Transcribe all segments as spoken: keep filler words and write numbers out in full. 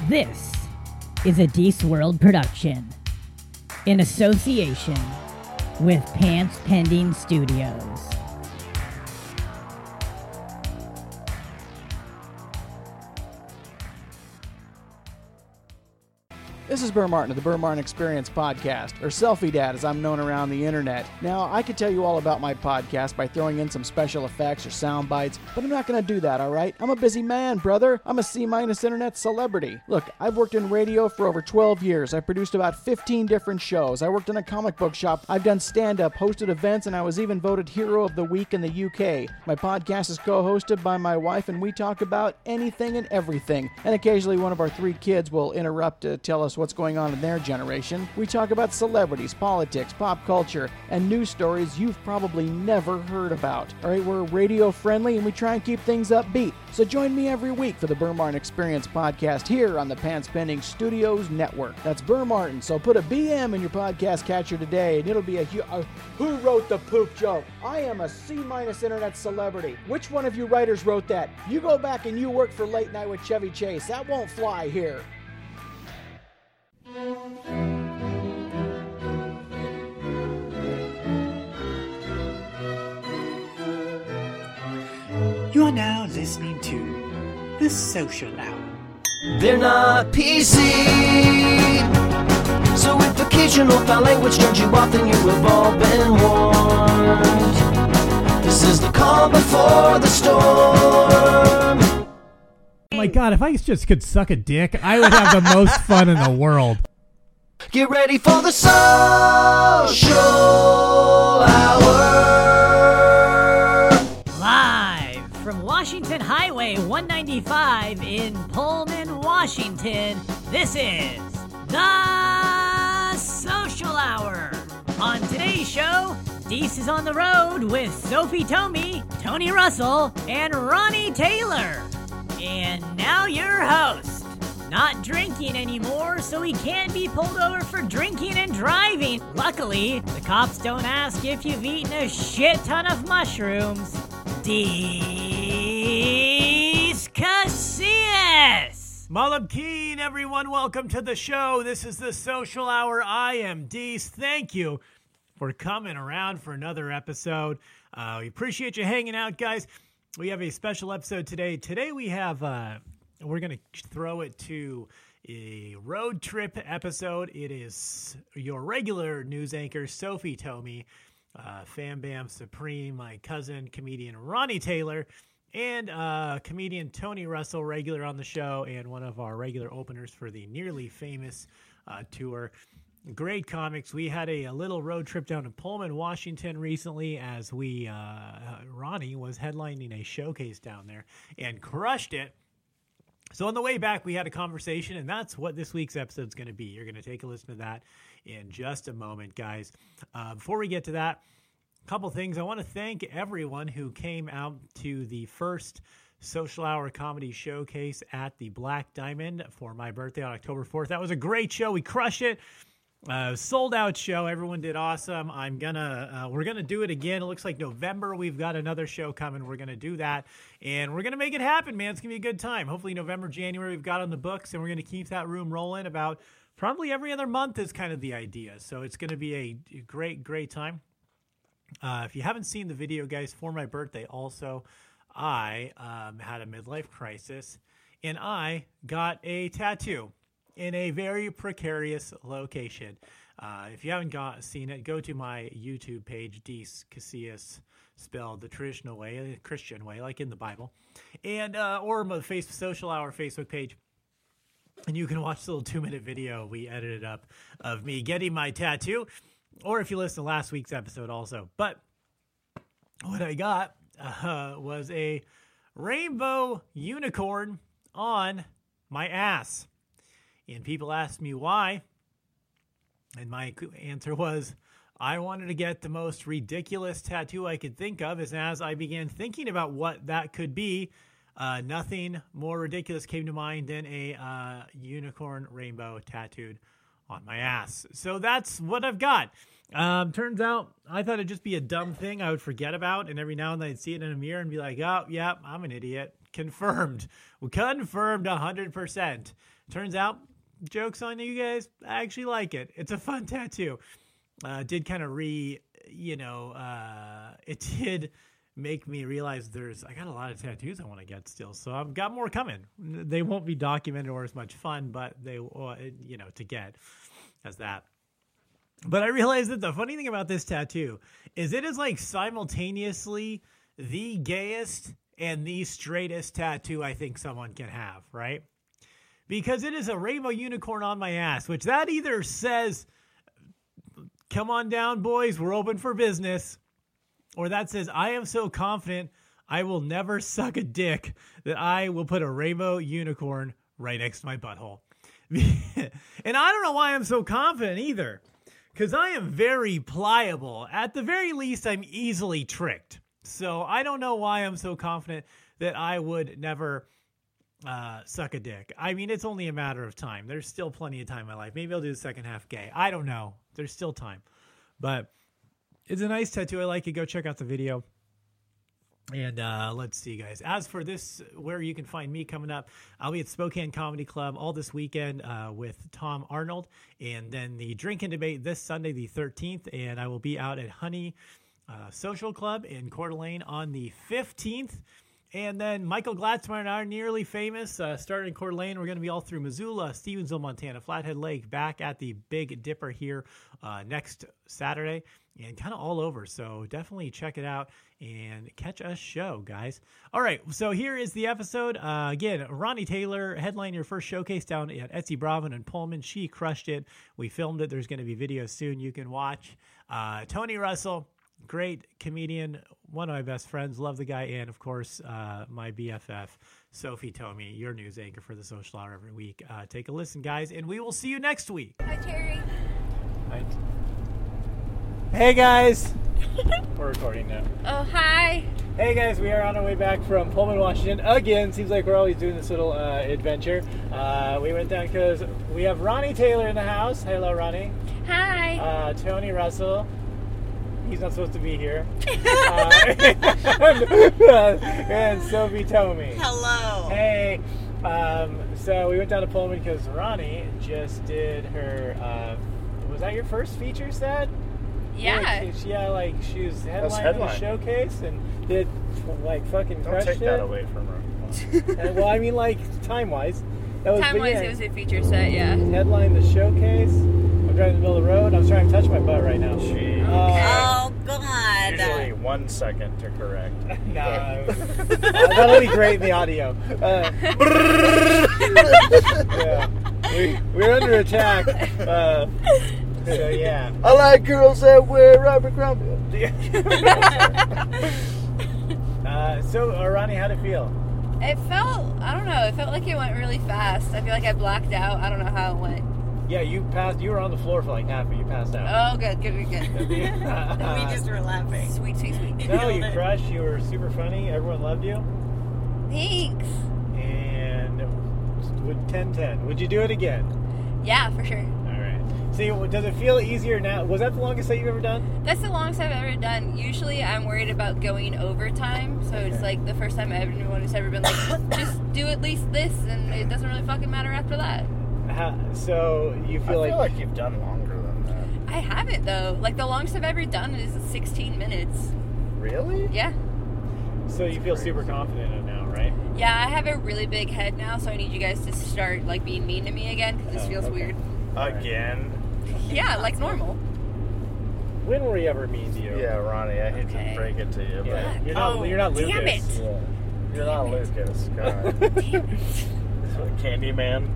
This is a Deece World production in association with Pants Pending Studios. This is Burr Martin of the Burr Martin Experience podcast, or Selfie Dad as I'm known around the internet. Now, I could tell you all about my podcast by throwing in some special effects or sound bites, but I'm not going to do that, all right? I'm a busy man, brother. I'm a C-minus internet celebrity. Look, I've worked in radio for over twelve years. I've produced about fifteen different shows. I worked in a comic book shop. I've done stand-up, hosted events, and I was even voted Hero of the Week in the U K. My podcast is co-hosted by my wife, and we talk about anything and everything. And occasionally one of our three kids will interrupt to tell us what's going on in their generation. We talk about celebrities, politics, pop culture, and news stories you've probably never heard about. All right, we're radio friendly and we try and keep things upbeat. So join me every week for the Burr Martin Experience podcast here on the Pants Pending Studios Network. That's Burr Martin. So put a B M in your podcast catcher today and it'll be a, a who wrote the poop joke? I am a C-minus internet celebrity. Which one of you writers wrote that? You go back and you work for Late Night with Chevy Chase. That won't fly here. You are now listening to The Social Hour. They're not P C, so if occasional foul language turns you off, then you have all been warned. This is the calm before the storm. Oh my god, if I just could suck a dick, I would have the most fun in the world. Get ready for the Social Hour. Live from Washington Highway one ninety-five in Pullman, Washington, this is The Social Hour. On today's show, Deece is on the road with Sophie Tomey, Tony Russell, and Ronnie Taylor. And now your host, not drinking anymore, so he can't be pulled over for drinking and driving. Luckily, the cops don't ask if you've eaten a shit ton of mushrooms. Deece Casillas. Malam Keen, everyone, welcome to the show. This is the Social Hour. I am Deece. Thank you for coming around for another episode. Uh, we appreciate you hanging out, guys. We have a special episode today. Today we have, uh, we're going to throw it to a road trip episode. It is your regular news anchor, Sophie Tomey, uh, Fam Bam Supreme, my cousin, comedian Ronnie Taylor, and uh, comedian Tony Russell, regular on the show, and one of our regular openers for the Nearly Famous uh, tour. Great comics. We had a, a little road trip down to Pullman, Washington recently as we, uh, Ronnie was headlining a showcase down there and crushed it. So on the way back, we had a conversation, and that's what this week's episode is going to be. You're going to take a listen to that in just a moment, guys. Uh, before we get to that, a couple things. I want to thank everyone who came out to the first Social Hour Comedy Showcase at the Black Diamond for my birthday on October fourth. That was a great show. We crushed it. Uh, sold out show. Everyone did awesome. I'm gonna, uh, we're gonna do it again. It looks like November. We've got another show coming. We're gonna do that, and we're gonna make it happen, man. It's gonna be a good time. Hopefully, November, January, we've got on the books, and we're gonna keep that room rolling. About probably every other month is kind of the idea. So it's gonna be a great, great time. Uh, if you haven't seen the video, guys, for my birthday, also, I um, had a midlife crisis, and I got a tattoo in a very precarious location. Uh, if you haven't got seen it, go to my YouTube page, Deece Casillas, spelled the traditional way, the Christian way, like in the Bible, and uh, or my face, Social Hour Facebook page, and you can watch the little two-minute video we edited up of me getting my tattoo, or if you listen to last week's episode also. But what I got uh, was a rainbow unicorn on my ass. And people asked me why, and my answer was, I wanted to get the most ridiculous tattoo I could think of, as as I began thinking about what that could be, uh, nothing more ridiculous came to mind than a uh, unicorn rainbow tattooed on my ass. So that's what I've got. Um, turns out I thought it'd just be a dumb thing I would forget about, and every now and then I'd see it in a mirror and be like, oh, yeah, I'm an idiot. confirmed. Confirmed one hundred percent. Turns out, joke's on you guys, I actually like it. It's a fun tattoo. Uh, did kind of re, you know, uh, it did make me realize there's, I got a lot of tattoos I want to get still. So I've got more coming. They won't be documented or as much fun, but they, uh, you know, to get as that. But I realized that the funny thing about this tattoo is it is like simultaneously the gayest and the straightest tattoo I think someone can have, right? Because it is a rainbow unicorn on my ass, which that either says, come on down, boys, we're open for business, or that says, I am so confident I will never suck a dick that I will put a rainbow unicorn right next to my butthole. And I don't know why I'm so confident either, because I am very pliable. At the very least, I'm easily tricked. So I don't know why I'm so confident that I would never uh, suck a dick. I mean, it's only a matter of time. There's still plenty of time in my life. Maybe I'll do the second half gay. I don't know. There's still time. But it's a nice tattoo. I like it. Go check out the video. And uh, let's see, guys. As for this, where you can find me coming up, I'll be at Spokane Comedy Club all this weekend uh, with Tom Arnold. And then the Drink and Debate this Sunday, the thirteenth. And I will be out at Honey uh, Social Club in Coeur d'Alene on the fifteenth. And then Michael Glatzmeyer and I are Nearly Famous. Uh, starting in Coeur d'Alene, we're going to be all through Missoula, Stevensville, Montana, Flathead Lake, back at the Big Dipper here uh, next Saturday, and kind of all over. So definitely check it out and catch a show, guys. All right, so here is the episode. Uh, again, Ronnie Taylor headlined your first showcase down at Etsy Bravin and Pullman. She crushed it. We filmed it. There's going to be videos soon you can watch. Uh, Tony Russell, great comedian, one of my best friends, love the guy, and of course uh, my B F F, Sophie Tomey, your news anchor for the Social Hour every week. Uh, take a listen, guys, and we will see you next week. Hi, Terry. Hi. Hey, guys. We're recording now. Oh, hi. Hey, guys, we are on our way back from Pullman, Washington. Again, seems like we're always doing this little uh, adventure. Uh, we went down because we have Ronnie Taylor in the house. Hello, Ronnie. Hi. Uh, Tony Russell. He's not supposed to be here. uh, and, and Sophie Tomey. Hello. Hey. Um, so we went down to Pullman because Ronnie just did her, uh, was that your first feature set? Yeah. Yeah, she, yeah, like she was headlining headline. the showcase and did like fucking Don't crushed take it. that away from her. And, well, I mean, like time-wise. That was Time-wise, yeah, it was a feature set, yeah. headlined the showcase. I'm driving in the middle of the road. I was trying to touch my butt right now. She Uh, Oh, God. usually one second to correct. No, uh, that'll be great in the audio. Uh, yeah, we, we're under attack. Uh, so yeah, I like girls that wear rubber crumpet. uh, so uh, Ronnie, how'd it feel? It felt, I don't know, it felt like it went really fast. I feel like I blacked out. I don't know how it went. Yeah, you passed. You were on the floor for like half, but you passed out. Oh, good, good, good, good. We just were laughing. Sweet, sweet, sweet. No, you crushed. You were super funny. Everyone loved you. Thanks. And would ten ten. Would you do it again? Yeah, for sure. All right. See, does it feel easier now? Was that the longest that you've ever done? That's the longest I've ever done. Usually I'm worried about going overtime, so it's like the first time everyone has ever been like, just do at least this, and it doesn't really fucking matter after that. How, so you I feel like, feel like you've done longer than that. I haven't, though. Like, the longest I've ever done is sixteen minutes. Really? Yeah. so you feel super confident in it now, right? Yeah, I have a really big head now, so I need you guys to start, like, being mean to me again, because this Oh, feels okay. weird. Again? Yeah, like normal. When were we ever mean to you? Yeah, Ronnie, I hate Okay. to break it to you, but Yeah. You're not. Oh, you're not Lucas. damn it. yeah. You're not Lucas. God. Candyman.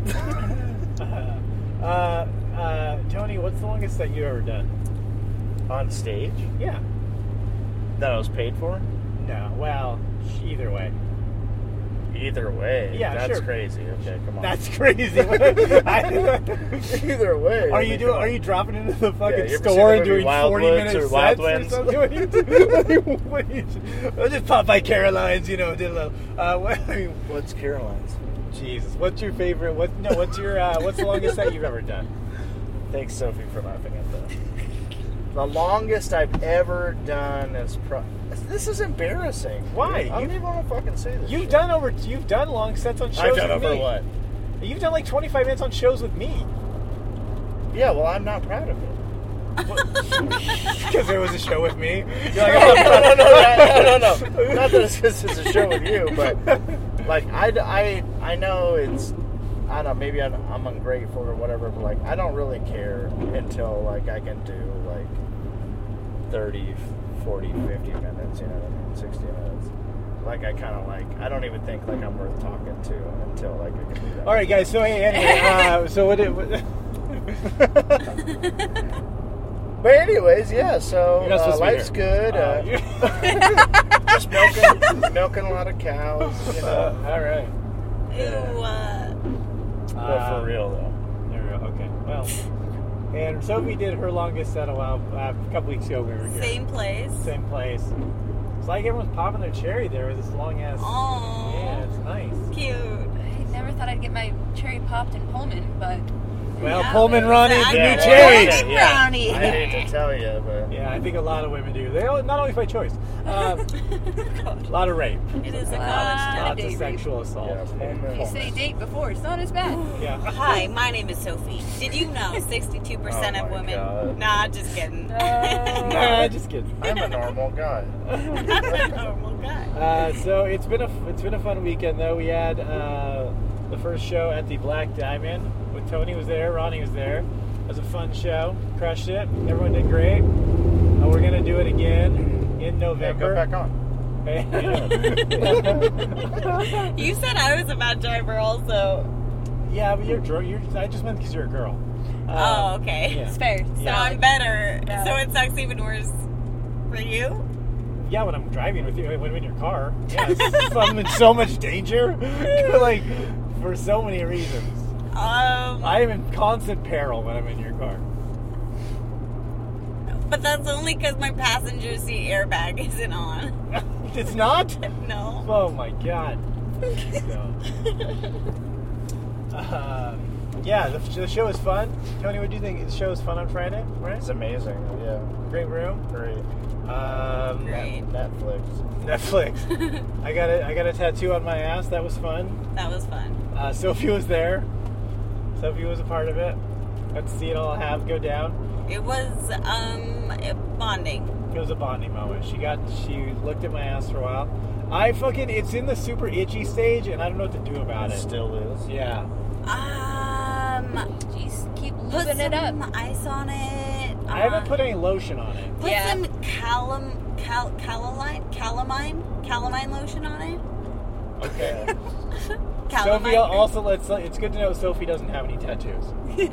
uh, uh, Tony, what's the longest that you've ever done? On stage? Yeah. That I was paid for? No. Well, either way. Either way. Yeah, That's sure. crazy. Okay, come on. That's crazy. I- Either way. Are you doing? Are you dropping into the fucking Yeah, you ever store seen and the movie doing forty Wildwoods minute or sets Wild or Winds? something? What do you do? What do you- I just popped by Caroline's, you know, did a little. Uh, what, I mean, What's Caroline's? Jesus, what's your favorite? What? No, what's your? Uh, what's the longest that you've ever done? Thanks, Sophie, for laughing at that. The longest I've ever done is pro- This is embarrassing. Why? I don't You- even want to fucking say this. You've shit. done over. You've done long sets on shows. I've done with over me. what? You've done like twenty-five minutes on shows with me. Yeah, well, I'm not proud of it. Because there was a show with me. You're like, no, oh, no, no, no, no, no, no. Not that it's, this is a show with you, but like I, I, I know it's. I don't know. Maybe I'm, I'm ungrateful or whatever, but like I don't really care until like I can do like thirty, forty, fifty minutes. You know what I mean? sixty minutes. Like I kind of like. I don't even think like I'm worth talking to until like I can do that. all right, guys. So hey, anyway, uh, so what? It, what But anyways, yeah. So You're not uh, supposed to be life's here. good. Uh, Uh, you- just milking, milking a lot of cows. You know. uh, all right. Ew, uh, Well, Uh, for real though. There we go. Okay. Well, and Sophie did her longest set a while uh, a couple weeks ago. We were here. same place. Same place. It's like everyone's popping their cherry there with this long ass. Aw. Yeah, it's nice. Cute. I never thought I'd get my cherry popped in Pullman, but Well, Yeah, Pullman but Ronnie, I the know. new cherry. Pullman Brownie. I hate to tell you, but Yeah, I think a lot of women do. They all, not always by choice. Um, a lot of rape. It is a Uh, college Not a Lots date of rape. sexual assault. yeah, Pullman. you say date before, it's not as bad. Yeah. Hi, my name is Sophie. Did you know sixty-two percent Oh of my women? God. Nah, just kidding. Nah, just kidding. I'm a normal guy. Normal guy. Uh, so it's been a it's been a fun weekend though. We had uh, the first show at the Black Diamond. With Tony was there, Ronnie was there. It was a fun show. Crushed it. Everyone did great. Uh, we're gonna do it again in Yeah, November. go back on. You said I was a bad driver also. Yeah, but you're dr- you're. I just meant because you're a girl. Oh, Uh, okay. yeah. It's fair. So Yeah. I'm better. Yeah. So it sucks even worse for you? Yeah, when I'm driving with you, when I'm in your car. Yeah, it's, I'm in so much danger. Like for so many reasons. Um, I am in constant peril when I'm in your car. but that's only because my passenger seat airbag isn't on. It's not. No. Oh my god. No. Uh, yeah, the, the show was fun. Tony, what do you think? The show was fun on Friday, right? It's amazing. Yeah, Great room. great. Um, Great. Netflix. Netflix. I got a I got a tattoo on my ass. That was fun. That was fun. Uh, Sophie was there. Sophie was a part of it. Got to see it all have go down. It was um bonding. It was a bonding moment. She got she looked at my ass for a while. I fucking it's in the super itchy stage, and I don't know what to do about It it. still is. Yeah. Um, Jeez, keep put looping it up. some ice on it. I haven't uh, put any lotion on it. Put Yeah. some calam cal calamine calamine calamine lotion on it. Okay. Calamine. Sophie also let's. It's good to know Sophie doesn't have any tattoos.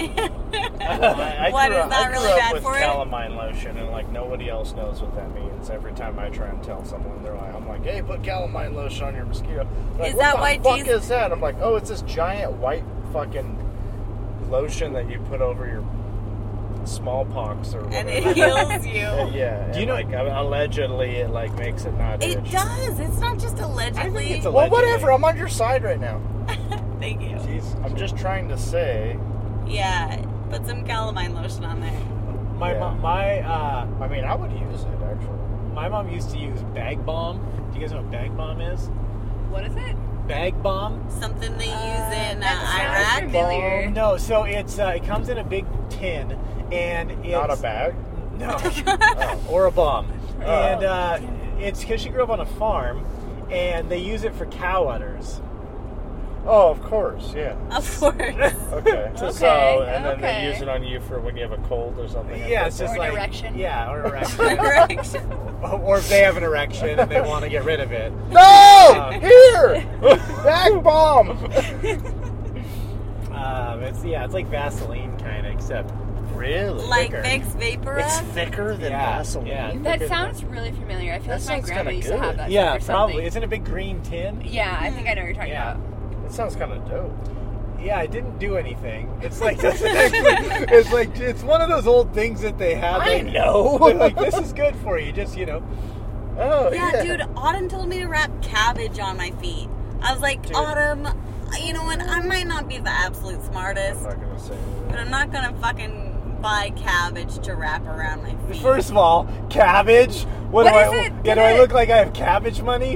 I, I What, grew is up, that I grew really up bad with for it? calamine lotion, and like nobody else knows what that means. Every time I try and tell someone, they're like, "I'm like, hey, put calamine lotion on your mosquito." They're Is like, that what why the fuck Jesus- is that? I'm like, oh, it's this giant white fucking lotion that you put over your smallpox or whatever. And it heals you. Uh, yeah. Do you and, know- Like allegedly, it like makes it not It itch. does. It's not just allegedly. it's a- Well, Allegedly. whatever. I'm on your side right now. Thank you. Jeez. I'm just trying to say. Yeah, put some calamine lotion on there. My Yeah. mom, my uh, I mean, I would use it actually. my mom used to use Bag Bomb. Do you guys know what Bag Bomb is? What is it? Bag Bomb. Something they use Uh, in uh, that sounds Iraq. familiar. No, so it's uh, it comes in a big tin, and it's Not a bag. No, or a bomb. Oh. And uh, it's because she grew up on a farm, and they use it for cow udders. Oh, of course, yeah. Of course. Okay. So, Okay, and then okay. they use it on you for when you have a cold or something. Yeah, it's just Or an like erection. Yeah, or erection. Correction. Or if they have an erection and they want to get rid of it. No! Uh, Here! Bag bomb! Um, it's yeah, it's like Vaseline kind of, except Really? Like thicker. Vicks Vapora. It's thicker than yeah, Vaseline. yeah. That thicker sounds really familiar. I feel That like my sounds grandma kinda used to good. have that. than- yeah, stuff or probably. something. It's in a big green tin. Yeah, I think I know what you're talking Yeah. about. That sounds kind of dope. Yeah, it didn't do anything. It's like doesn't actually, it's like it's one of those old things that they have. I that- know. they're like this is good for you. Just you know. Oh, Yeah, yeah. dude, Autumn told me to wrap cabbage on my feet. I was like, Dude. Autumn, you know what? I might not be the absolute I'm smartest, not going to say but that. I'm not gonna fucking buy cabbage to wrap around my feet. First of all, cabbage. What, What do is I? it? Yeah, do I look like I have cabbage money?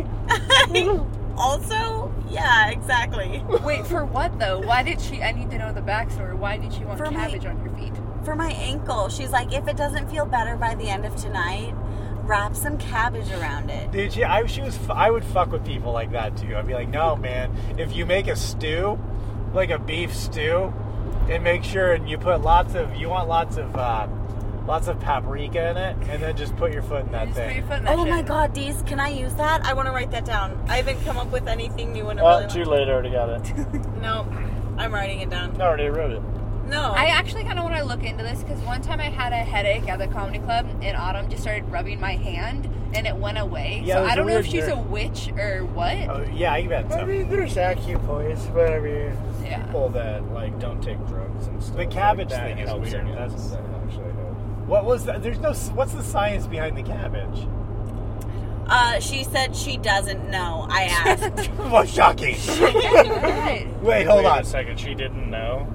Also, yeah, exactly. Wait, for what though? Why did she? I need to know the backstory. Why did she want For my- cabbage on your feet? For my ankle, she's like, if it doesn't feel better by the end of tonight, wrap some cabbage around it. Dude, she, I, she was. I would fuck with people like that too. I'd be like, no, man. If you make a stew, like a beef stew, and make sure and you put lots of. You want lots of. Uh, Lots of paprika in it, and then just put your foot in that Just put thing. your foot in that Oh shit. my god, Deez, can I use that? I want to write that down. I haven't come up with anything new in a Uh, really too long late, I already got it. No, I'm writing it down. I already wrote it. No. I actually kind of want to look into this because one time I had a headache at the comedy club and Autumn just started rubbing my hand and it went away. Yeah, it so was I a don't know if weird she's a jerk. witch or what. Oh, yeah, I bet so. I mean, there's acupoints, but I mean, Yeah. people that like don't take drugs and stuff. The cabbage like that thing is helps weird. against That's- that, actually. What was that? There's no. What's the science behind the cabbage? Uh, she said she doesn't know. I asked. What shocking! Right. Wait, hold Wait on. a second, she didn't know.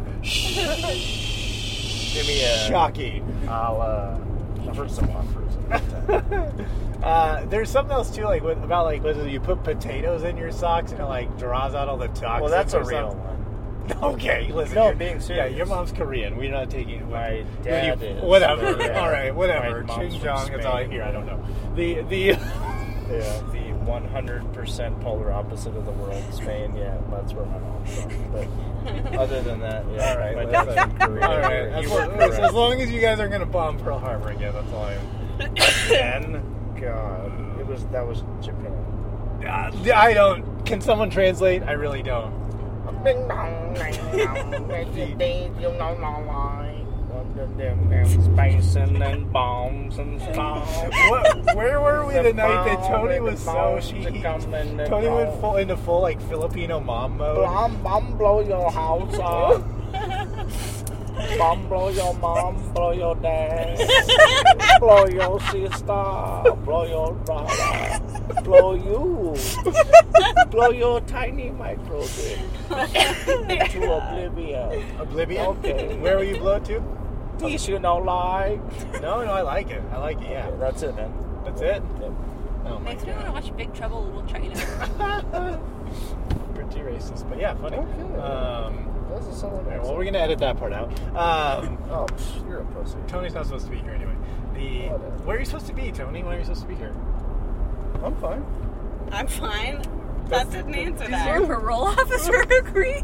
Give me a. Shocking. I'll uh. I've heard some offers about that. Uh, there's something else too, like with, about like whether you put potatoes in your socks and it like draws out all the toxins. Well, that's a or real something. one. Okay, listen. No, you're- being Yeah, serious. your mom's Korean. We're not taking My when dad you- is. Whatever. Yeah. All right, whatever. My mom's Ching from Jong. That's all I Spain. hear. I don't know. The the. Yeah, the one hundred percent polar opposite of the world, Spain. Yeah, that's where my mom's from. But other than that, yeah. All right, my let's- dad's from Korea. all right. You As, were long, correct. as long as you guys aren't gonna bomb Pearl Harbor again, that's all I. Again, God, it was that was Japan. Uh, I don't. Can someone translate? I really don't. Bing bong, bing bong, you know, no lie. Space and then bombs and stuff. What, where were we the night that Tony was so she? he- Tony went full into full like Filipino mom mode. Bomb, bomb, blow your house up. Bomb, blow your mom, blow your dad, blow your sister, blow your brother, blow you, blow your tiny micro dick to oblivion. Oblivion. Okay. Where will you blow it to? These you know like. No, no, I like it. I like it. Yeah, Okay, that's it, man. that's it. Oh my Makes me want to god. watch Big Trouble in Little China. Pretty racist, but yeah, funny. Okay. Um, That's a solid all right, answer. well, we're gonna edit that part out. Um, Oh, psh, you're a pussy. Tony's not supposed to be here anyway. The Whatever. where are you supposed to be, Tony? When are you supposed to be here? I'm fine. I'm fine. That didn't answer Does your that. parole officer agree?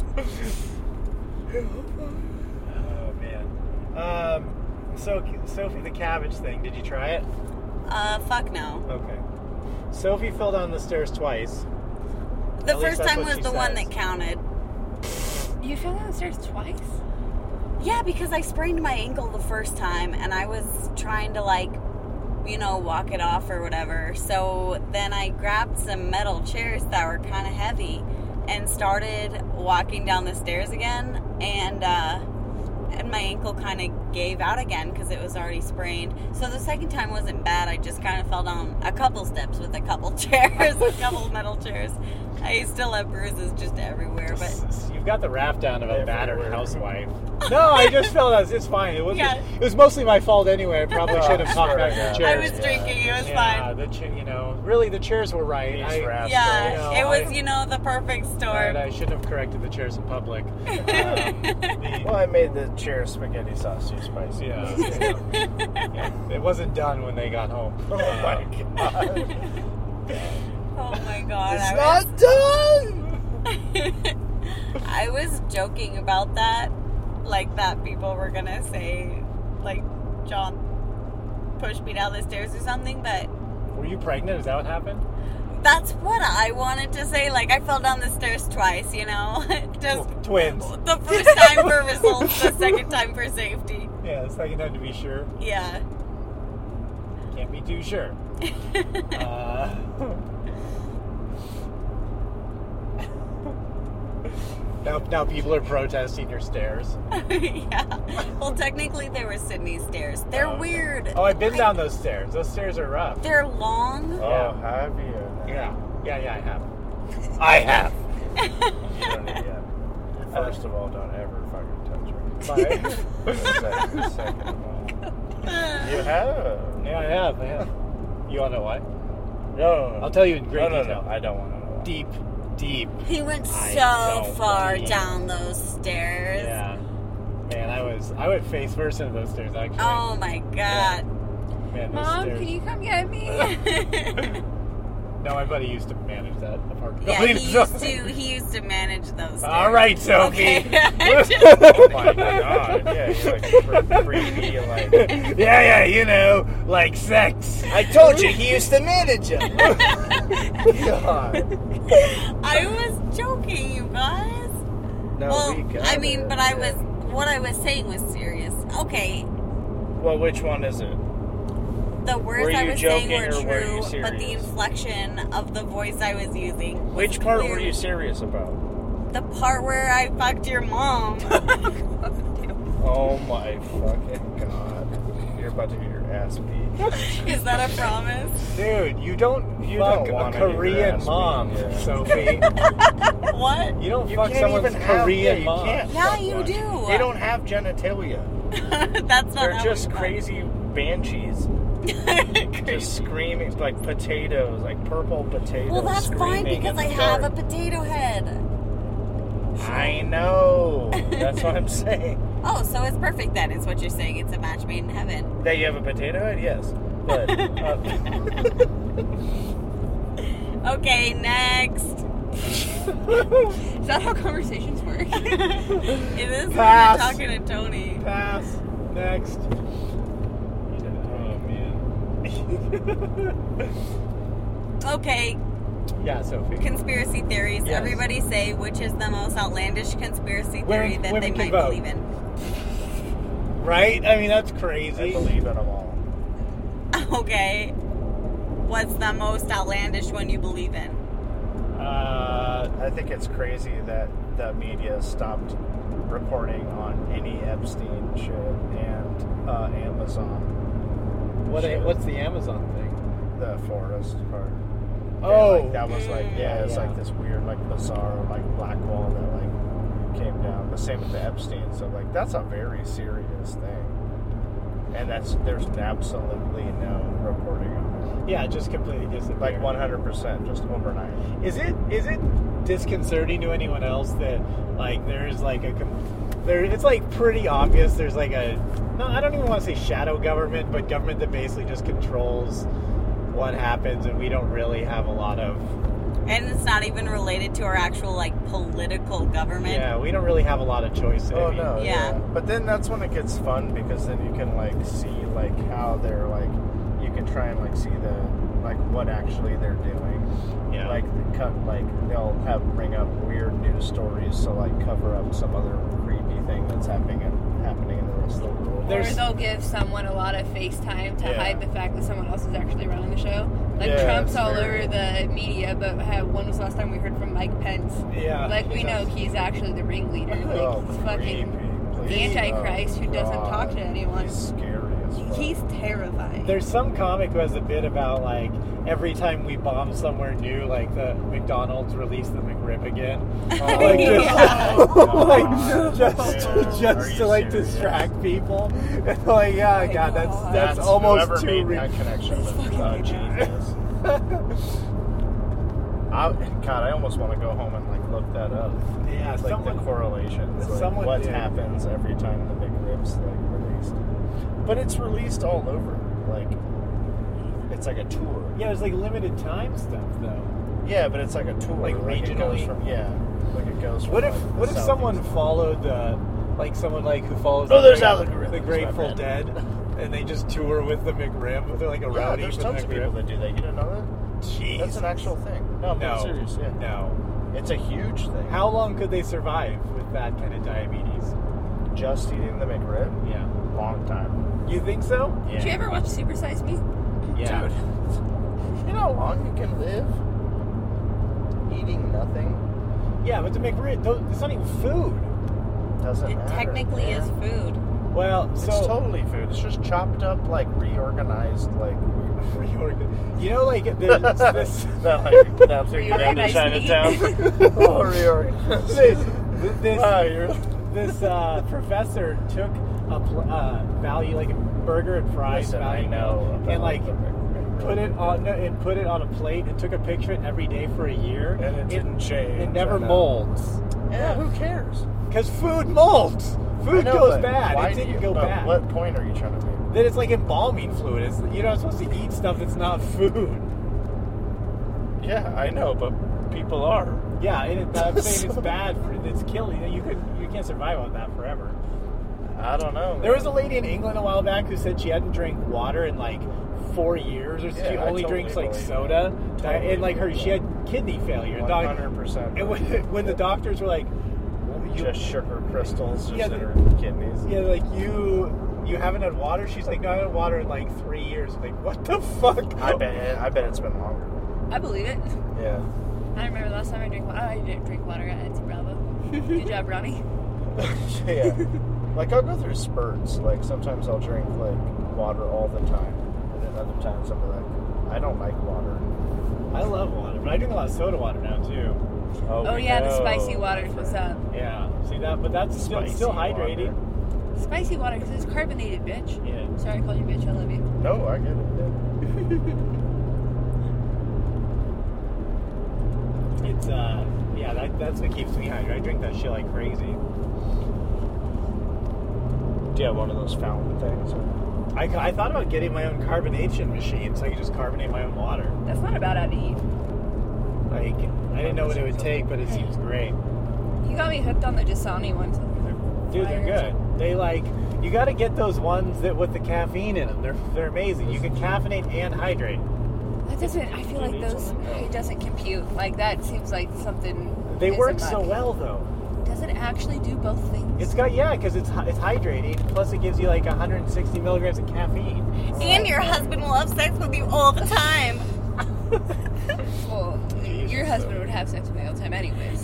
Oh man. Um, so Sophie, the cabbage thing. Did you try it? Uh, fuck no. Okay. Sophie fell down the stairs twice. The At least first that's time what was she the one says. that counted. You fell down the stairs twice? Yeah, because I sprained my ankle the first time and I was trying to, like, you know, walk it off or whatever. So then I grabbed some metal chairs that were kind of heavy and started walking down the stairs again. And, uh, and my ankle kind of gave out again because it was already sprained. So the second time wasn't bad. I just kind of fell down a couple steps with a couple chairs, a couple metal chairs. I still have bruises just everywhere, but You've got the rap down of a battered Everywhere. housewife. No, I just fell down. It's fine. It was Yeah. it was mostly my fault anyway. I probably should have talked about the I chairs. I was drinking. It was yeah, fine. the cha- you know, really the chairs were right. These I, raps Yeah, you know, it was, I- you know, the perfect storm. Right, I shouldn't have corrected the chairs in public. Um, the- Well, I made the chair spaghetti sauce too spicy. yeah, yeah, yeah. It wasn't done when they got home. Oh my god. Oh my god. It's I not done! was, I was joking about that. Like that people were gonna say, like, John pushed me down the stairs or something, but Were you pregnant? Is that what happened? that's what I wanted to say. Like, I fell down the stairs twice, you know? Just Twins. the first time for results, the second time for safety. Yeah, the second time to be sure. Yeah. Can't be too sure. uh, now, now people are protesting your stairs. Yeah. Well, technically, they were Sydney stairs. They're Oh, okay. weird. Oh, I've been Like, down those stairs. Those stairs are rough. They're long. Oh, have you? Yeah, yeah, yeah. I have. I have. You don't need yet. First of all, don't ever fucking touch me. Bye. second, second of all. You have. Yeah, I have. I have. You want to know why? No, no, no. I'll tell you in great no, no, detail. No, I don't want to know why. Deep, deep. He went I so don't far believe- down those stairs. Yeah. Man, I was I went face first into those stairs actually. Oh my god. Man, those Mom, stairs. can you come get me? No, my buddy used to manage that apartment. Yeah, building, he so- used to he used to manage those stairs. All right, Sophie. Okay. Oh my god, yeah, you're like cre- creepy, like... Yeah, yeah, you know, like sex. I told you, he used to manage him. God. I was joking, you guys. No, well, we got I mean, it. but I was what I was saying was serious. Okay, Well, which one is it? the words Were I you was saying joking were or were you true, but the serious? inflection of the voice I was using was Which part were clear- you serious about? The part where I fucked your mom. Oh my fucking god. You're about to get your ass beat. Is that a promise? Dude, you don't You fuck don't a wanna get your Korean ass beat, mom, yeah. Sophie. What? You don't You fuck can't someone's even have, Korean yeah, you mom. can't Yeah, fuck you one. do. They don't have genitalia. That's not They're how just we fuck. crazy banshees. Just screaming like potatoes, like purple potatoes. Well, that's fine screaming because in I the have a dark. potato head. I know. That's what I'm saying. Oh, so it's perfect then, is what you're saying. It's a match made in heaven. That you have a potato head? Yes. But, uh, Okay, next. Is that how conversations work? It is when you're Pass. talking to Tony. Pass. Next. Oh, man. Okay, Yeah, Sophie. conspiracy theories. Yes. Everybody say which is the most outlandish conspiracy theory Women- that women they can might vote. believe in. Right? I mean, that's I crazy. believe in them all. Okay. What's the most outlandish one you believe in? Uh, I think it's crazy that the media stopped reporting on any Epstein shit and uh, Amazon. what? shit. What's the Amazon thing? The forest part. Oh. And, like, that was like yeah, Yeah, it's yeah. like this weird like bizarre like black wall that like came down. The same with the Epstein. So like that's a very serious thing, and that's there's absolutely no reporting on Yeah, just completely disappeared. it. Like one hundred percent, just overnight. Is it is it disconcerting to anyone else that like there's like a com- there? It's like pretty obvious. There's like a no, I don't even want to say shadow government, but government that basically just controls what happens, and we don't really have a lot of And it's not even related to our actual, like, political government. yeah, we don't really have a lot of choice. I Oh mean, no, Yeah. yeah. But then that's when it gets fun because then you can like see like how they're like you can try and like see the like what actually they're doing. Yeah. Like the cut like they'll have bring up weird news stories to like cover up some other creepy thing that's happening in, happening in the rest of the world. Or There's- they'll give someone a lot of FaceTime to Yeah. hide the fact that someone else is actually running the show. Like Yeah, Trump's it's all very- over the media, but how, when was the last time we heard from Mike Pence? Yeah, Like we he's know a- he's actually the ringleader. Like Oh, he's fucking creepy. the Antichrist Oh, who doesn't God. talk to anyone. He's scary as fuck. He's terrifying. There's some comic who has a bit about like every time we bomb somewhere new, like the McDonald's release the McRib again. Oh, like just, God. like, just, Dude, are just you to like serious? distract people. like, yeah, God, that's that's, That's almost whoever too. made Re- that connection with uh, genius. I, God, I almost want to go home and like look that up. Yeah, like someone- the correlations, like someone what did. happens every time the big ribs like released. But it's released all over. Like it's like a tour. yeah, there's like limited time stuff though. Yeah, but it's like a tour. Like it goes regionally? from yeah, like it goes. From, What if like, the what if southeast. someone followed the like someone like who follows Oh, the, there's Great- algorithms, the my Grateful bad. Dead and they just tour with the McRib? They're like a Yeah, rowdy there's for tons the of people McRib. that do that. You didn't know that? Jeez. That's an actual thing. No, I'm being No. serious. Yeah, No. it's a huge thing. How long could they survive with that kind of diabetes? Just eating the McRib, Yeah. long time. You think so? Yeah. Did you ever watch Super Size Me? Yeah. Dude, you know how long you can live eating nothing? Yeah, but the McRib, those, it's not even food. Doesn't It matter. technically man. is food. Well, It's so totally food. It's just chopped up, like reorganized, like. reorgan- you know, like there's this. Not like now taking down to Reorganized Chinatown. Oh, reorganized. this this, Wow, you're- this uh, professor took a pl- uh, value like a burger and fries Listen, I value know meal, about and like the McRib. put it on and put it on a plate and took a picture of it every day for a year, And it didn't change. It never I know. molds. Yeah, who cares? Because food molds. Food I know, goes but bad. Why It do didn't you, go but bad. What point are you trying to make? That it's like embalming fluid. It's, you're not supposed to eat stuff that's not food. Yeah, I know, but people are. Yeah, and it, I'm saying it's bad for it's killing. You could you can't survive on that forever. I don't know. There was a lady in England a while back who said she hadn't drank water in like four years, or Yeah, she I only totally drinks like believe soda. it. Totally and like her, believe she it. had kidney failure. one Doc- hundred percent. And when, when the doctors were like, well, you, Just sugar crystals just Yeah, in the- her kidneys. yeah, like you you haven't had water. She's like, no, I haven't had water in like three years. I'm like, what the fuck? I bet. It, I bet it's been longer. I believe it. Yeah. I remember last time I drank water. I didn't drink water at Etsy Bravo. Good job, Ronnie. Yeah. Like I'll go through spurts. Like sometimes I'll drink like water all the time, and then other times I'll be like, I don't like water. I love water, but I drink a lot of soda water now too. Oh, yeah, the no. spicy waters. What's up? Yeah, see that, but that's still, Spicy still water. hydrating. Spicy water because it's carbonated, bitch. Yeah. Sorry, I called you bitch. I love you. No, I get it. Yeah. It's uh, yeah, that, that's what keeps me hydrated. I drink that shit like crazy. Do you have one of those fountain things? Or? I, I thought about getting my own carbonation machine so I could just carbonate my own water. That's not a bad idea. Like, I didn't know what it would take, but it seems great. You got me hooked on the Dasani ones. Dude, they're good. They like, you got to get those ones that with the caffeine in them. They're they're amazing. You can caffeinate and hydrate. That doesn't. I feel like those. It doesn't compute. Like that seems like something. They isn't work so much. well though. Does it actually do both things? It's got yeah, because it's it's hydrating. Plus, it gives you like one hundred sixty milligrams of caffeine. And your husband will have sex with you all the time. Well, your husband would have sex with me all the time, anyways.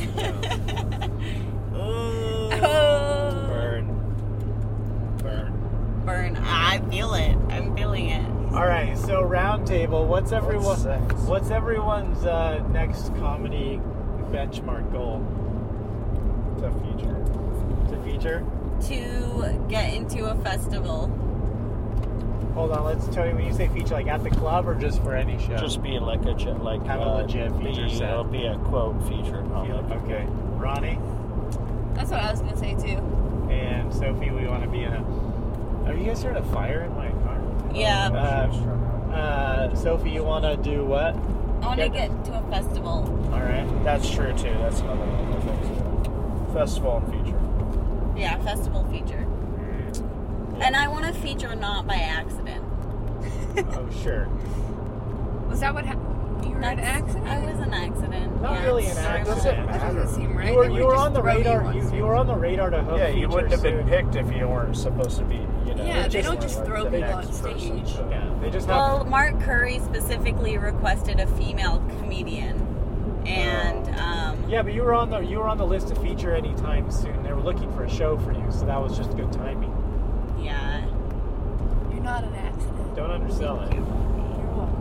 Oh. Burn. Burn. Burn. I feel it. I'm feeling it. All right, so round table. What's everyone? What's sex? What's everyone's uh, next comedy benchmark goal? It's a feature. To feature? To get into a festival. Hold on, let's Tony. When you say feature, like at the club or just for any show? Just be like a ge- like Have a uh, legit feature be, set. It'll be a quote feature. Not like Okay, Ronnie That's what I was gonna say too. and Sophie. We want to be in a. Are you guys heard a fire in my car? Yeah. Uh, uh, Sophie, you want to do what? I want to Get- get to a festival. All right. That's true too. That's another one of the things. Yeah. Festival and feature. Yeah, festival feature. And I want to feature not by accident. Oh sure. Was that what happened? You were in an That's- accident? I was an accident. Not yeah. really an Sorry, accident. That doesn't seem right. You were, They you were just on the throw radar. on You, stage. you were on the radar to hook Yeah, you feature wouldn't have been soon. picked if you weren't supposed to be. You know. Yeah, they just don't just like throw the people on next person, stage. so. Yeah, they just have. Well, Mark Curry specifically requested a female comedian, and um, Yeah, but you were on the you were on the list to feature anytime soon. They were looking for a show for you, so that was just good timing. yeah. You're not an accident. Don't undersell it. You're welcome.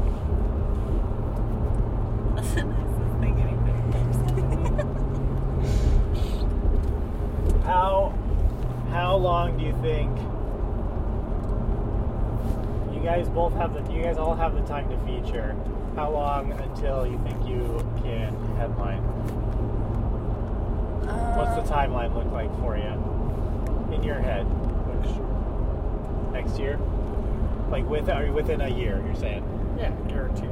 That's the nicest thing anybody How how long do you think you guys both have the you guys all have the time to feature? How long until you think you can headline? What's the Um, timeline look like for you in your head? Next year? Like with are you within a year? You're saying? Yeah, guaranteed.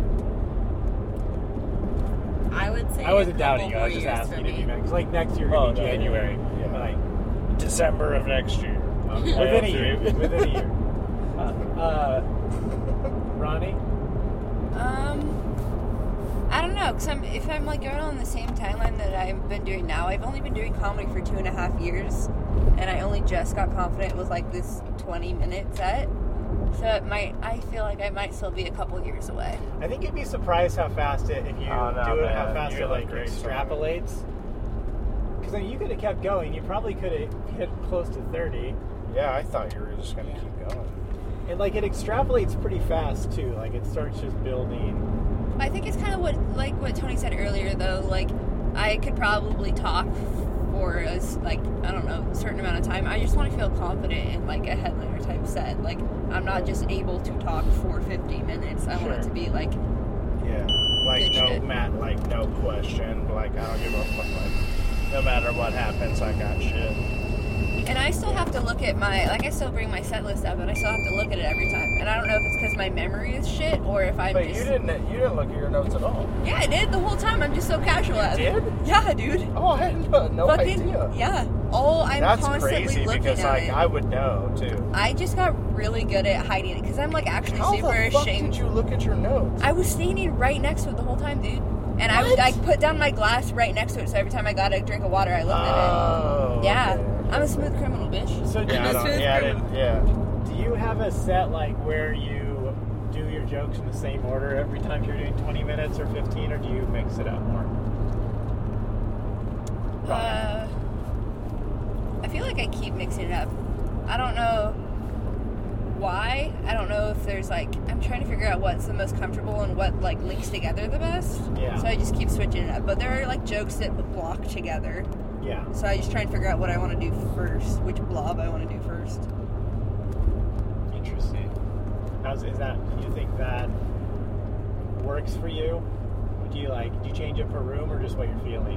I would say I wasn't a doubting you. couple I was just more years asking for if you me. meant because like next year Oh, could be no, yeah, January. yeah. Like December of next year. within a year. Within a year. Uh, uh, Ronnie? Um, I don't know, because I'm, if I'm like going on the same timeline that I've been doing now, I've only been doing comedy for two and a half years, and I only just got confident with like this twenty minute set. So it might, I feel like I might still be a couple years away. I think you'd be surprised how fast it, if you Oh, no, do it, how man. fast You're it like like great extrapolates. Because I mean, you could have kept going. You probably could have hit close to thirty. Yeah, I thought you were just gonna keep going. And like it extrapolates pretty fast too. Like it starts just building. I think it's kind of what, like what Tony said earlier, though. Like, I could probably talk for a, s- like, I don't know, a certain amount of time. I just want to feel confident in, like, a headliner type set. Like, I'm not just able to talk for fifty minutes. I want it Sure. to be, like, Yeah. Like, Good no, shit. Matt, like, no question. Like, I don't give a fuck. Like, no matter what happens, I got shit. and I still have to look at my, like, I still bring my set list up, and I still have to look at it every time. And I don't know if it's because my memory is shit, or if I'm But just... you didn't, you didn't look at your notes at all. Yeah, I did the whole time. I'm just so casual at it. did? Yeah, dude. Oh, I had no, no Fucking, idea. yeah. Oh, I'm That's constantly crazy looking because, at like, it. I would know, too. I just got really good at hiding it because I'm like actually How super the fuck ashamed. did you look at your notes? I was standing right next to it the whole time, dude. And I was What? I put down my glass right next to it, so every time I got a drink of water, I looked Oh, at it. Yeah, okay, okay. I'm a smooth criminal, bitch. So do, Yeah, I I'm a don't, smooth yeah, I criminal. didn't, yeah. do you have a set like where you do your jokes in the same order every time you're doing twenty minutes or fifteen, or do you mix it up more? Uh, I feel like I keep mixing it up. I don't know why. I don't know if there's like I'm trying to figure out what's the most comfortable and what like links together the best. Yeah. So I just keep switching it up. But there are like jokes that block together. Yeah. So I just try and figure out what I want to do first, which blob I want to do first. Interesting. How's is that? Do you think that works for you? Do you like? Do you change it per room or just what you're feeling?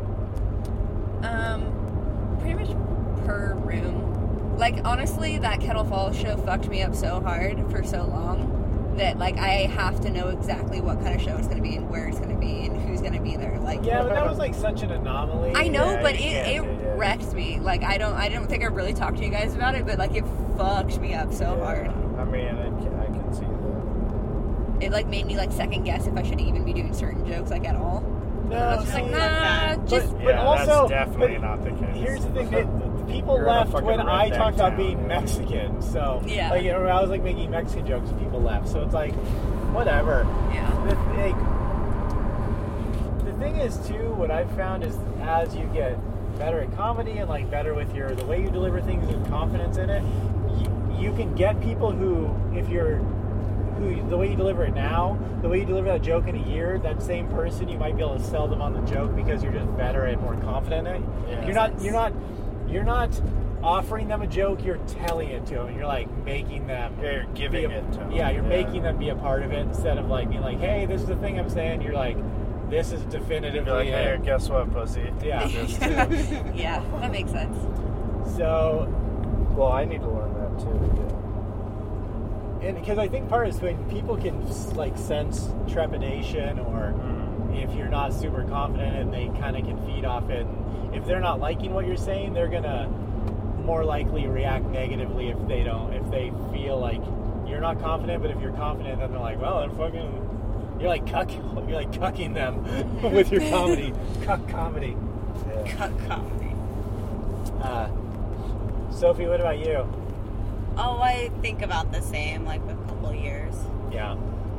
Um, pretty much per room. Like honestly, that Kettle Falls show fucked me up so hard for so long that like I have to know exactly what kind of show it's going to be and where it's going to be and who's going to be there. Like Yeah, but that was like such an anomaly. I know, Yeah, but it, you it can't do that. wrecked me. Like I don't I don't think I really talked to you guys about it, but like it fucked me up so Yeah. hard. I mean, I can, I can see that. It like made me like second guess if I should even be doing certain jokes like at all. No, I was just like, see, nah, but, just but Yeah, also, that's definitely but not the case. Here's the thing: that the people You're in a left fucking when I redneck talked about town, being yeah. Mexican. So Yeah. like, you know, I was like making Mexican jokes, and people left. So it's like, whatever. Yeah. The, like, the thing is, too, what I've found is as you get better at comedy and like better with your the way you deliver things and confidence in it, you, you can get people who, if you're who the way you deliver it now, the way you deliver that joke in a year, that same person you might be able to sell them on the joke because you're just better and more confident in it. Yeah. You're not you're not you're not offering them a joke, you're telling it to them. You're like making them Yeah, you're giving be a- it to them. Yeah, you're Yeah. making them be a part of it instead of like being like, hey, this is the thing I'm saying. You're like, this is definitively You're like, hey, it. guess what, pussy? Yeah. This too. Yeah, that makes sense. So, Well, I need to learn that too. and because I think part is when people can like sense trepidation, or if you're not super confident and they kind of can feed off it. And if they're not liking what you're saying, they're gonna more likely react negatively if they don't. If they feel like you're not confident, but if you're confident, then they're like, well, I'm fucking. You're like cuck. You're like cucking them with your comedy. Cuck comedy. Yeah. Cut comedy. Uh, Sophie, what about you? Oh, I think about the same, like a couple years. Yeah.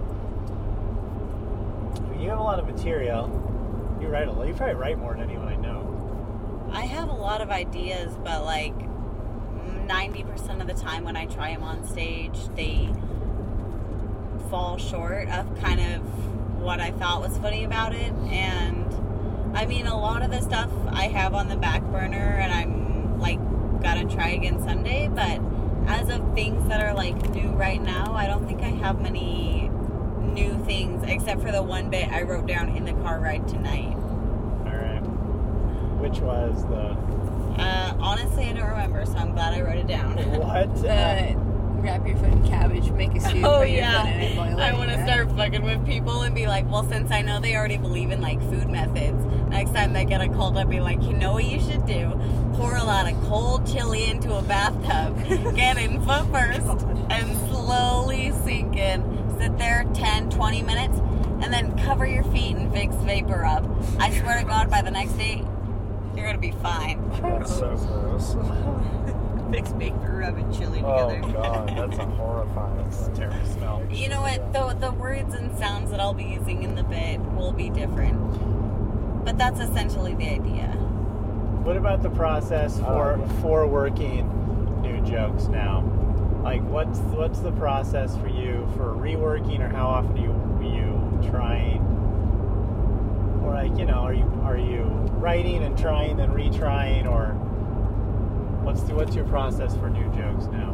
You have a lot of material. You write a lot. You probably write more than anyone I know. I have a lot of ideas, but like ninety percent of the time when I try them on stage, they fall short of kind of what I thought was funny about it. And I mean, a lot of the stuff I have on the back burner, and I'm like, gotta try again Sunday. But as of things that are like new right now, I don't think I have many new things except for the one bit I wrote down in the car ride tonight. All right. Which was the Uh, honestly, I don't remember, so I'm glad I wrote it down. what? Uh, wrap your foot in cabbage, make a soup, Oh put your yeah, foot in it, boil it. I want to yeah. start fucking with people and be like, well, since I know they already believe in like food methods, next time they get a cold, I'll be like, you know what you should do? Pour a lot of cold chili into a bathtub, get in foot first, and slowly sink in. Sit there ten, twenty minutes, and then cover your feet in Vicks Vapor Rub. I swear to God, by the next day, you're gonna be fine. That's so gross. Vicks Vapor Rub and chili Oh together. god, that's a horrifying thing. Terrible smell. You know what? The, the words and sounds that I'll be using in the bit will be different. But that's essentially the idea. What about the process for Um, for working new jokes now? Like, what's what's the process for you for reworking, or how often are you you trying, or like, you know, are you are you writing and trying and retrying, or what's the, what's your process for new jokes now?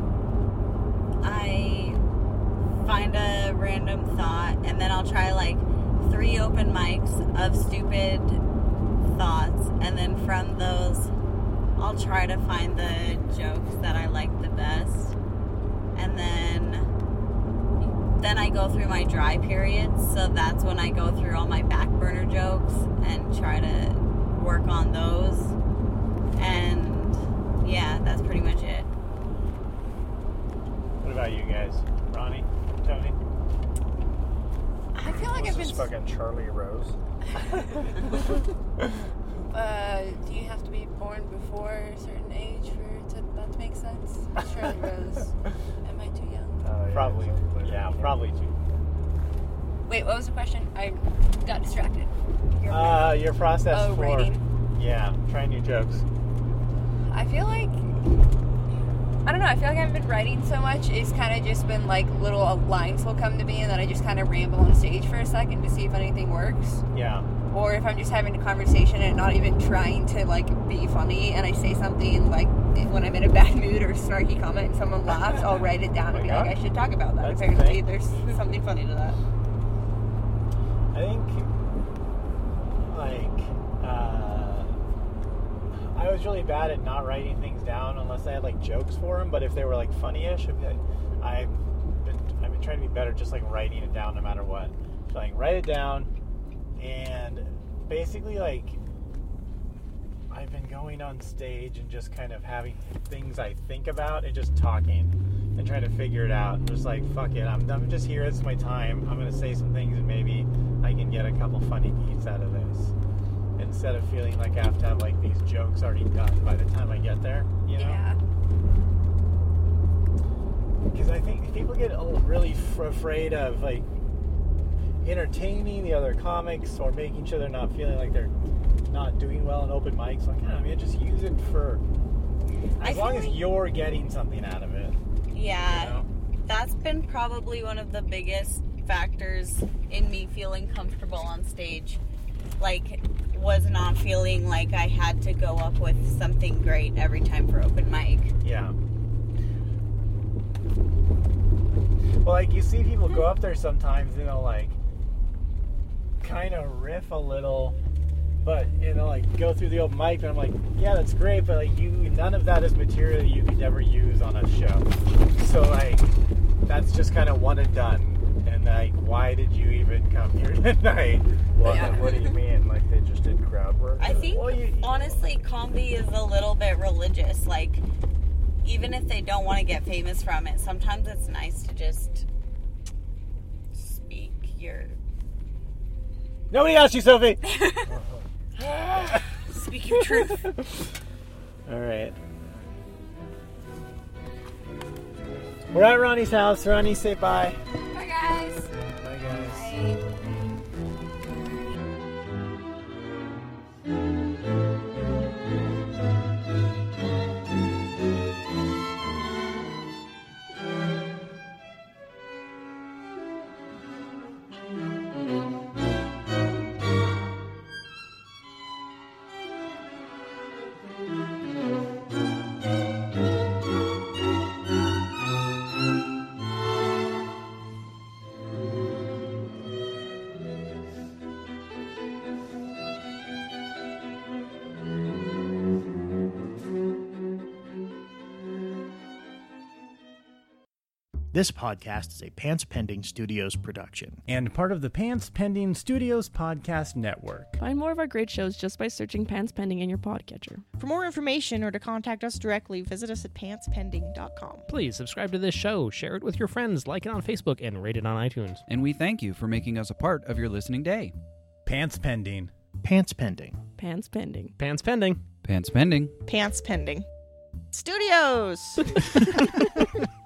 I find a random thought, and then I'll try like three open mics of stupid thoughts, and then from those I'll try to find the jokes that I like the best, and then then I go through my dry periods, so that's when I go through all my back burner jokes and try to work on those, and yeah, that's pretty much it. What about you guys? Ronnie? Tony? I feel like This I've been. is fucking Charlie Rose. Uh, do you have to be born before a certain age for it to, that to make sense? Charlie Rose. Am I too young? Oh, yeah, Probably. exactly. Yeah, probably too. Wait, what was the question? I got distracted. Your- Uh, your process oh, for writing. yeah, trying new jokes. I feel like I don't know. I feel like I haven't been writing so much. It's kind of just been like little lines will come to me, and then I just kind of ramble on stage for a second to see if anything works. Yeah. Or if I'm just having a conversation and not even trying to like be funny, and I say something like when I'm in a bad mood or snarky comment and someone laughs, I'll write it down and be Yeah. like, I should talk about that. That's Apparently, the there's something funny to that. I think, like, uh, I was really bad at not writing things down unless I had like jokes for them. But if they were like funny-ish, I'd be like, I've been I've been trying to be better, just like writing it down no matter what. So like write it down, and basically like I've been going on stage and just kind of having things I think about and just talking and trying to figure it out. Just like, fuck it, I'm, I'm just here, it's my time. I'm going to say some things and maybe I can get a couple funny beats out of this. Instead of feeling like I have to have like these jokes already done by the time I get there, you know? Yeah. Because I think people get a little really f- afraid of like entertaining the other comics or making sure they're not feeling like they're not doing well in open mics. Like, I mean, just use it for as I long feel as like- you're getting something out of it. Yeah, You know? that's been probably one of the biggest factors in me feeling comfortable on stage. Like, was not feeling like I had to go up with something great every time for open mic. Yeah. Well, like you see people go up there sometimes, you know, like kind of riff a little, but you know, like go through the open mic, and I'm like, yeah, that's great, but like you, none of that is material you could ever use on a show. So like, that's just kind of one and done. And like, why did you even come here tonight? What, Yeah. what do you mean? Like they just did crowd work? I think, Well, you- honestly, comedy is a little bit religious. Like, even if they don't want to get famous from it, sometimes it's nice to just speak your... Nobody asked you, Sophie. speak your truth. All right. We're at Ronnie's house. Ronnie, say bye. Bye, guys. Bye, guys. Bye. This podcast is a Pants Pending Studios production. And part of the Pants Pending Studios Podcast Network. Find more of our great shows just by searching Pants Pending in your podcatcher. For more information or to contact us directly, visit us at pants pending dot com. Please subscribe to this show, share it with your friends, like it on Facebook, and rate it on iTunes. And we thank you for making us a part of your listening day. Pants Pending. Pants Pending. Pants Pending. Pants Pending. Pants Pending. Pants Pending. Studios!